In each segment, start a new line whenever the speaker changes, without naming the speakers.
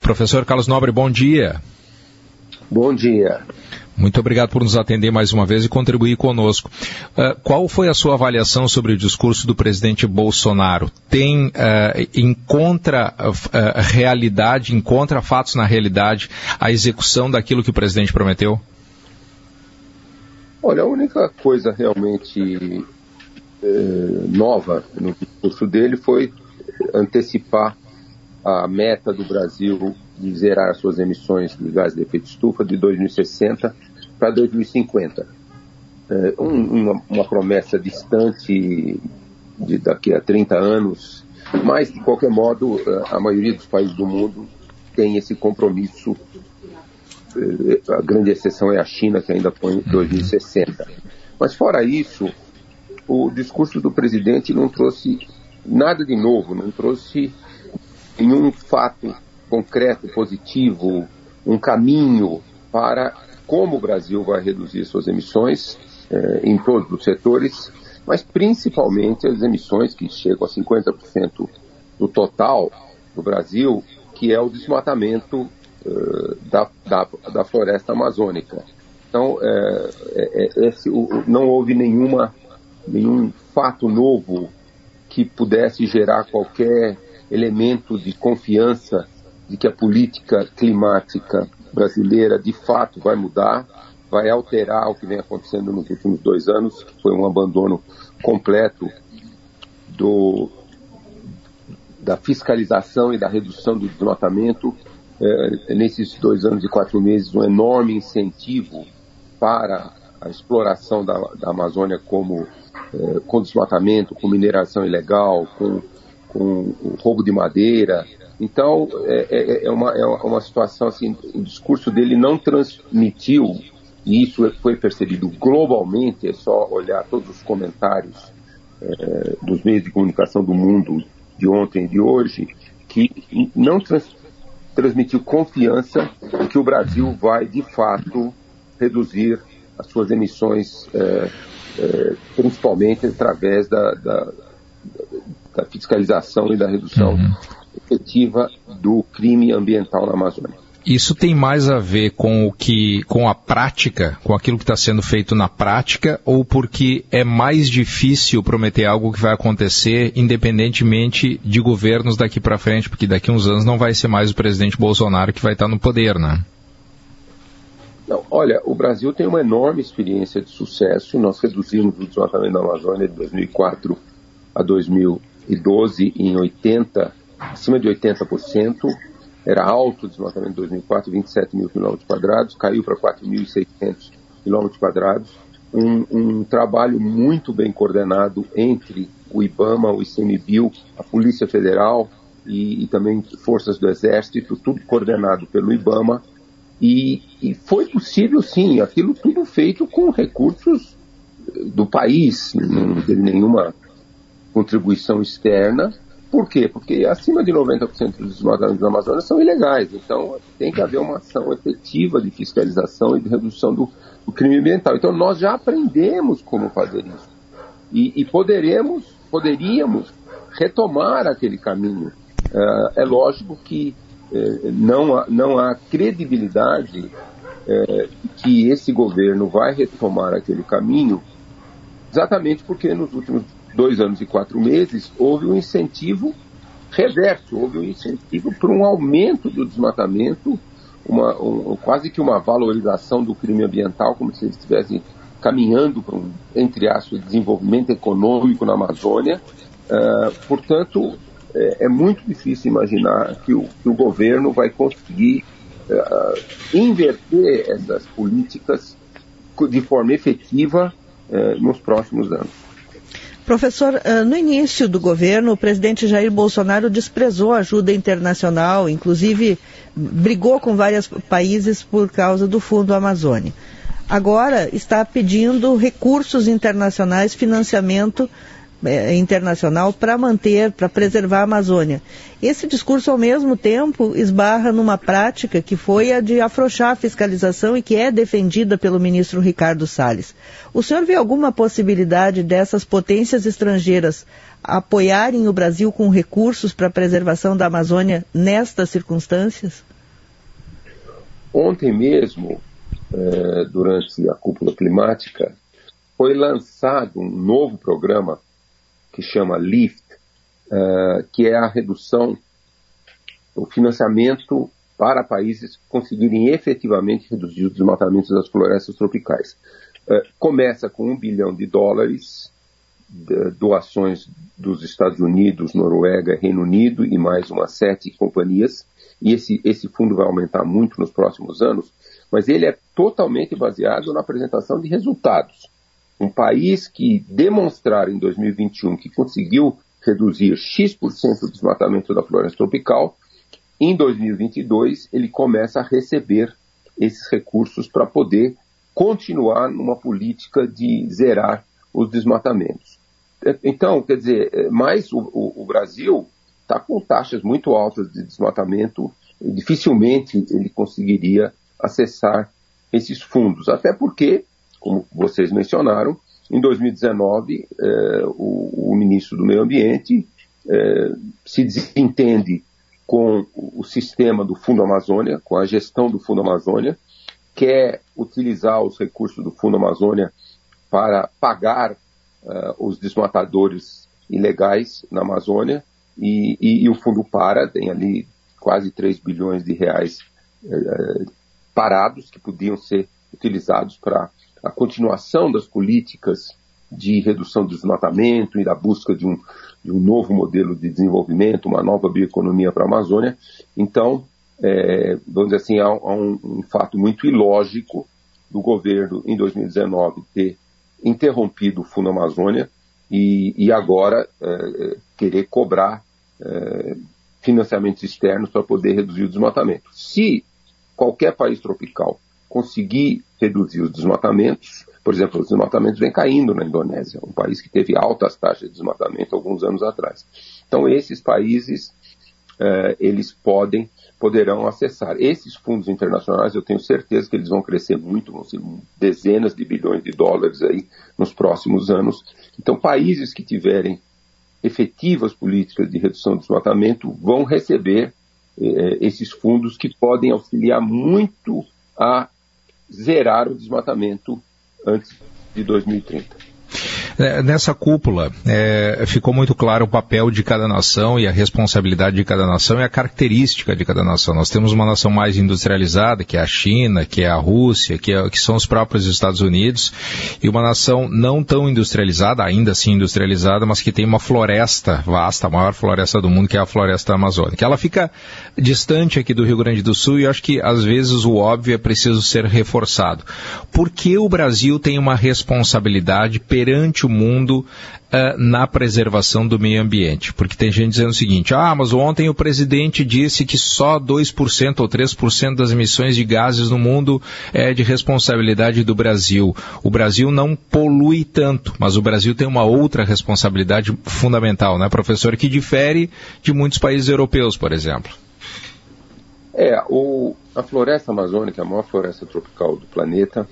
Professor Carlos Nobre, bom dia.
Bom dia.
Muito obrigado por nos atender mais uma vez e contribuir conosco. Qual foi a sua avaliação sobre o discurso do presidente Bolsonaro? Encontra realidade, encontra fatos na realidade, a execução daquilo que o presidente prometeu?
Olha, a única coisa realmente nova no discurso dele foi antecipar a meta do Brasil de zerar as suas emissões de gás de efeito de estufa de 2060 para 2050. Uma promessa distante de daqui a 30 anos, mas, de qualquer modo, a maioria dos países do mundo tem esse compromisso. A grande exceção é a China, que ainda põe 2060. Mas, fora isso, o discurso do presidente não trouxe nada de novo, não trouxe nenhum fato concreto, positivo, um caminho para como o Brasil vai reduzir suas emissões em todos os setores, mas principalmente as emissões que chegam a 50% do total do Brasil, que é o desmatamento da floresta amazônica. Então, não houve nenhum fato novo que pudesse gerar qualquer elemento de confiança de que a política climática brasileira de fato vai mudar, vai alterar o que vem acontecendo nos últimos 2 anos, que foi um abandono completo da fiscalização e da redução do desmatamento. Nesses 2 anos e 4 meses, um enorme incentivo para a exploração da Amazônia com desmatamento, com mineração ilegal, com o roubo de madeira. Então, é uma situação assim, o discurso dele não transmitiu, e isso foi percebido globalmente, é só olhar todos os comentários dos meios de comunicação do mundo de ontem e de hoje, que não transmitiu confiança de que o Brasil vai, de fato, reduzir as suas emissões, principalmente através da fiscalização e da redução efetiva do crime ambiental na Amazônia.
Isso tem mais a ver com a prática, com aquilo que está sendo feito na prática, ou porque é mais difícil prometer algo que vai acontecer independentemente de governos daqui para frente, porque daqui a uns anos não vai ser mais o presidente Bolsonaro que vai estar no poder, né?
Não, olha, o Brasil tem uma enorme experiência de sucesso. Nós reduzimos o desmatamento da Amazônia de 2004 a 2012 em acima de 80%. Era alto o desmatamento de 2004, 27 mil quilômetros quadrados, caiu para 4.600 quilômetros quadrados. Um trabalho muito bem coordenado entre o IBAMA, o ICMBio, a Polícia Federal e também forças do Exército, tudo coordenado pelo IBAMA. E foi possível, sim, aquilo tudo feito com recursos do país, não teve nenhuma contribuição externa. Por quê? Porque acima de 90% dos desmatamentos da Amazônia são ilegais. Então, tem que haver uma ação efetiva de fiscalização e de redução do crime ambiental. Então, nós já aprendemos como fazer isso. E poderíamos retomar aquele caminho. É lógico que não há credibilidade que esse governo vai retomar aquele caminho, exatamente porque nos últimos 2 anos e 4 meses houve um incentivo reverso, houve um incentivo para um aumento do desmatamento, quase que uma valorização do crime ambiental, como se eles estivessem caminhando para um, entre aspas, desenvolvimento econômico na Amazônia. Portanto, é muito difícil imaginar que o governo vai conseguir inverter essas políticas de forma efetiva nos próximos anos.
Professor, no início do governo, o presidente Jair Bolsonaro desprezou a ajuda internacional, inclusive brigou com vários países por causa do Fundo Amazônia. Agora está pedindo recursos internacionais, financiamento internacional para preservar a Amazônia. Esse discurso, ao mesmo tempo, esbarra numa prática que foi a de afrouxar a fiscalização e que é defendida pelo ministro Ricardo Salles. O senhor vê alguma possibilidade dessas potências estrangeiras apoiarem o Brasil com recursos para a preservação da Amazônia nestas circunstâncias?
Ontem mesmo, durante a cúpula climática, foi lançado um novo programa que chama LIFT, que é a redução, o financiamento para países conseguirem efetivamente reduzir os desmatamentos das florestas tropicais. Começa com $1 bilhão, doações dos Estados Unidos, Noruega, Reino Unido e mais umas 7 companhias, e esse fundo vai aumentar muito nos próximos anos, mas ele é totalmente baseado na apresentação de resultados. Um país que demonstrar em 2021 que conseguiu reduzir X% do desmatamento da floresta tropical, em 2022 ele começa a receber esses recursos para poder continuar numa política de zerar os desmatamentos. Então, quer dizer, mas o Brasil está com taxas muito altas de desmatamento e dificilmente ele conseguiria acessar esses fundos, até porque, como vocês mencionaram, em 2019 o ministro do Meio Ambiente se desentende com o sistema do Fundo Amazônia, com a gestão do Fundo Amazônia, quer utilizar os recursos do Fundo Amazônia para pagar os desmatadores ilegais na Amazônia, e o fundo tem ali quase 3 bilhões de reais parados que podiam ser utilizados para a continuação das políticas de redução do desmatamento e da busca de um novo modelo de desenvolvimento, uma nova bioeconomia para a Amazônia. Então, vamos dizer assim, há um fato muito ilógico do governo, em 2019, ter interrompido o Fundo Amazônia e agora querer cobrar financiamentos externos para poder reduzir o desmatamento. Se qualquer país tropical conseguir reduzir os desmatamentos, por exemplo, os desmatamentos vêm caindo na Indonésia, um país que teve altas taxas de desmatamento alguns anos atrás. Então, esses países, eles poderão acessar. Esses fundos internacionais, eu tenho certeza que eles vão crescer muito, vão ser dezenas de bilhões de dólares aí nos próximos anos. Então, países que tiverem efetivas políticas de redução do desmatamento vão receber esses fundos que podem auxiliar muito a zerar o desmatamento antes de 2030.
Nessa cúpula, ficou muito claro o papel de cada nação e a responsabilidade de cada nação e a característica de cada nação. Nós temos uma nação mais industrializada, que é a China, que é a Rússia, que são os próprios Estados Unidos, e uma nação não tão industrializada, ainda assim industrializada, mas que tem uma floresta vasta, a maior floresta do mundo, que é a floresta amazônica. Ela fica distante aqui do Rio Grande do Sul e eu acho que, às vezes, o óbvio é preciso ser reforçado. Por que o Brasil tem uma responsabilidade perante o mundo na preservação do meio ambiente? Porque tem gente dizendo o seguinte, mas ontem o presidente disse que só 2% ou 3% das emissões de gases no mundo é de responsabilidade do Brasil. O Brasil não polui tanto, mas o Brasil tem uma outra responsabilidade fundamental, né, professor, que difere de muitos países europeus, por exemplo.
A floresta amazônica, a maior floresta tropical do planeta,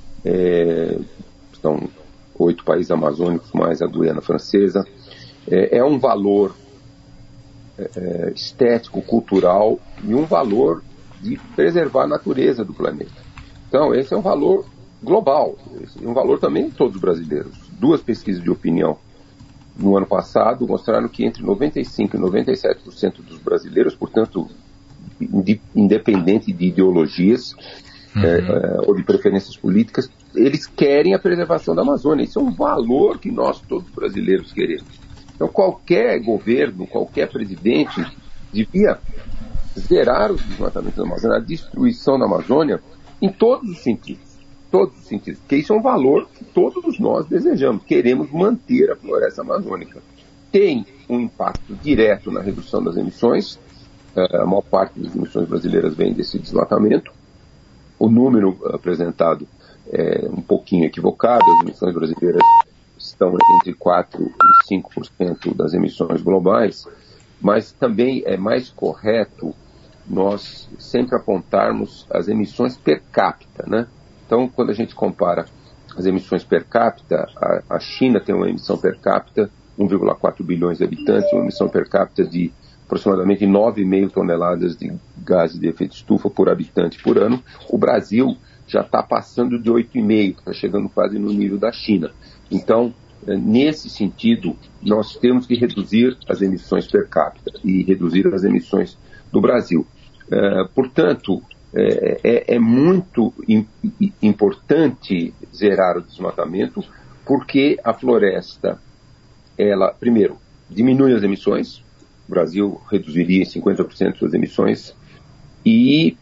estão 8 países amazônicos mais a Guiana Francesa, é um valor estético, cultural e um valor de preservar a natureza do planeta. Então, esse é um valor global, um valor também de todos os brasileiros. 2 pesquisas de opinião no ano passado mostraram que entre 95% e 97% dos brasileiros, portanto, independente de ideologias, ou de preferências políticas, eles querem a preservação da Amazônia. Isso é um valor que nós, todos brasileiros, queremos. Então, qualquer governo, qualquer presidente devia zerar os desmatamentos da Amazônia, a destruição da Amazônia, em todos os sentidos. Todos os sentidos. Porque isso é um valor que todos nós desejamos. Queremos manter a floresta amazônica. Tem um impacto direto na redução das emissões. A maior parte das emissões brasileiras vem desse desmatamento. O número apresentado é um pouquinho equivocado, as emissões brasileiras estão entre 4% e 5% das emissões globais, mas também é mais correto nós sempre apontarmos as emissões per capita, né? Então, quando a gente compara as emissões per capita, a China tem uma emissão per capita, 1,4 bilhões de habitantes, uma emissão per capita de aproximadamente 9,5 toneladas de gases de efeito estufa por habitante por ano. O Brasil já está passando de 8,5, está chegando quase no nível da China. Então, nesse sentido, nós temos que reduzir as emissões per capita e reduzir as emissões do Brasil. Portanto, é muito importante zerar o desmatamento, porque a floresta, ela, primeiro, diminui as emissões. O Brasil reduziria em 50% suas emissões e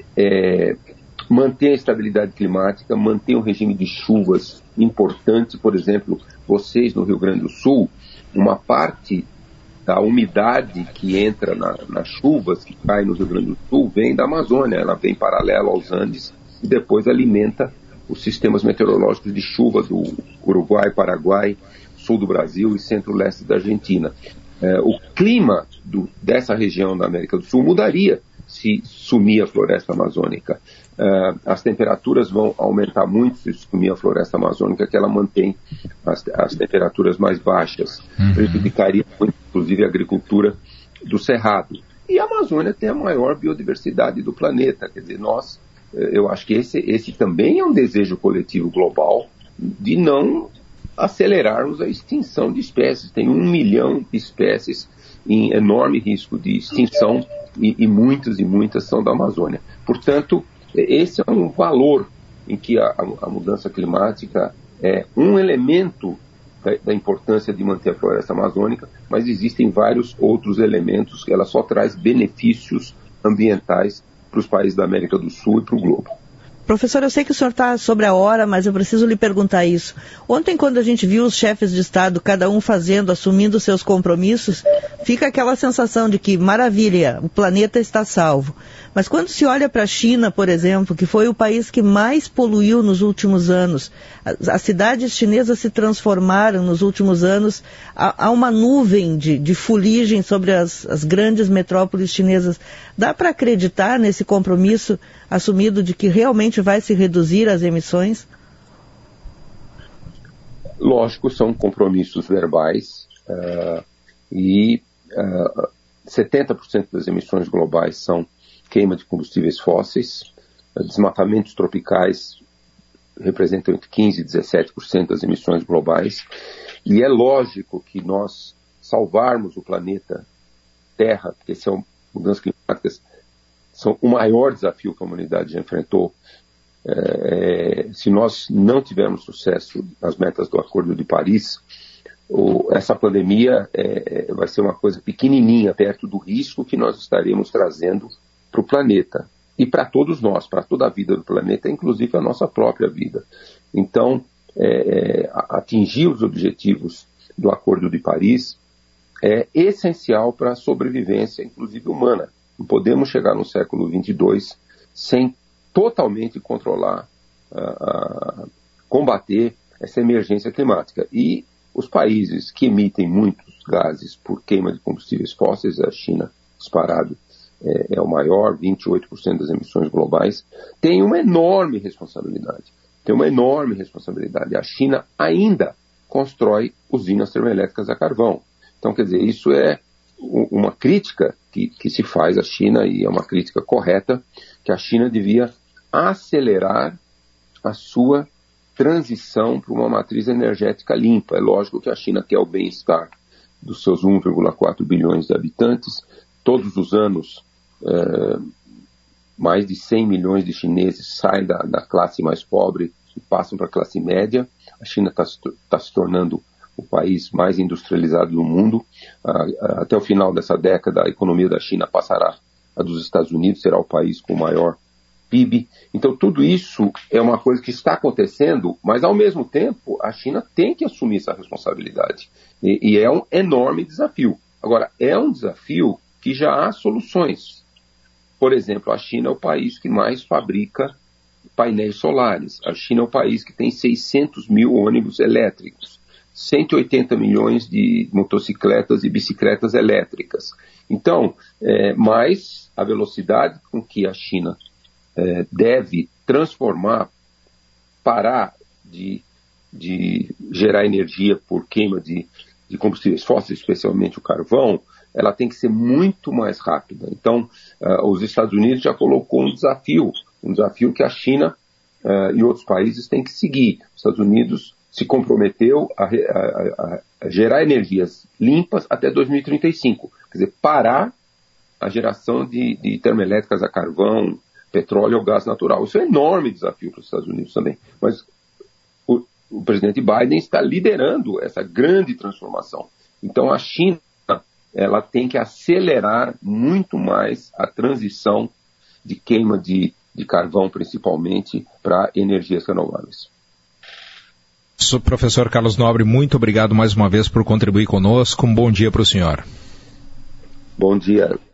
manter a estabilidade climática, manter um regime de chuvas importante. Por exemplo, vocês no Rio Grande do Sul, uma parte da umidade que entra nas chuvas que cai no Rio Grande do Sul vem da Amazônia, ela vem paralelo aos Andes e depois alimenta os sistemas meteorológicos de chuva do Uruguai, Paraguai, sul do Brasil e centro-leste da Argentina. O clima dessa região da América do Sul mudaria se sumir a floresta amazônica. As temperaturas vão aumentar muito se sumir a floresta amazônica, que ela mantém as temperaturas mais baixas. Prejudicaria muito, inclusive, a agricultura do cerrado. E a Amazônia tem a maior biodiversidade do planeta. Quer dizer, eu acho que esse também é um desejo coletivo global de não acelerarmos a extinção de espécies. Tem 1 milhão de espécies em enorme risco de extinção e muitas são da Amazônia. Portanto, esse é um valor em que a mudança climática é um elemento da importância de manter a floresta amazônica, mas existem vários outros elementos que ela só traz benefícios ambientais para os países da América do Sul e para o globo.
Professor, eu sei que o senhor está sobre a hora, mas eu preciso lhe perguntar isso. Ontem, quando a gente viu os chefes de Estado, cada um assumindo seus compromissos, fica aquela sensação de que, maravilha, o planeta está salvo. Mas quando se olha para a China, por exemplo, que foi o país que mais poluiu nos últimos anos, as cidades chinesas se transformaram nos últimos anos, há uma nuvem de fuligem sobre as grandes metrópoles chinesas. Dá para acreditar nesse compromisso assumido de que realmente vai se reduzir as emissões?
Lógico, são compromissos verbais e 70% das emissões globais são queima de combustíveis fósseis. Desmatamentos tropicais representam entre 15% e 17% das emissões globais. E é lógico que nós salvarmos o planeta Terra, porque são mudanças climáticas, são o maior desafio que a humanidade já enfrentou. Se nós não tivermos sucesso nas metas do Acordo de Paris, essa pandemia vai ser uma coisa pequenininha perto do risco que nós estaremos trazendo para o planeta e para todos nós, para toda a vida do planeta, inclusive a nossa própria vida. Então, atingir os objetivos do Acordo de Paris é essencial para a sobrevivência, inclusive humana. Não podemos chegar no século 22 sem totalmente controlar, combater essa emergência climática. E os países que emitem muitos gases por queima de combustíveis fósseis, a China disparado é o maior, 28% das emissões globais, tem uma enorme responsabilidade. A China ainda constrói usinas termoelétricas a carvão. Então, quer dizer, isso é uma crítica que se faz à China, e é uma crítica correta, que a China devia acelerar a sua transição para uma matriz energética limpa. É lógico que a China quer o bem-estar dos seus 1,4 bilhões de habitantes. Todos os anos, mais de 100 milhões de chineses saem da classe mais pobre e passam para a classe média. A China está se tornando o país mais industrializado do mundo. Até o final dessa década, a economia da China passará a dos Estados Unidos, será o país com o maior PIB. Então, tudo isso é uma coisa que está acontecendo, mas, ao mesmo tempo, a China tem que assumir essa responsabilidade. E é um enorme desafio. Agora, é um desafio que já há soluções. Por exemplo, a China é o país que mais fabrica painéis solares. A China é o país que tem 600 mil ônibus elétricos, 180 milhões de motocicletas e bicicletas elétricas. Então, mais a velocidade com que a China deve parar de gerar energia por queima de combustíveis fósseis, especialmente o carvão, ela tem que ser muito mais rápida. Então, os Estados Unidos já colocou um desafio que a China e outros países têm que seguir. Os Estados Unidos se comprometeu a gerar energias limpas até 2035, quer dizer, parar a geração de termoelétricas a carvão, petróleo ou gás natural. Isso é um enorme desafio para os Estados Unidos também. Mas o presidente Biden está liderando essa grande transformação. Então a China, ela tem que acelerar muito mais a transição de queima de carvão, principalmente, para energias renováveis.
Professor Carlos Nobre, muito obrigado mais uma vez por contribuir conosco. Um bom dia para o senhor.
Bom dia.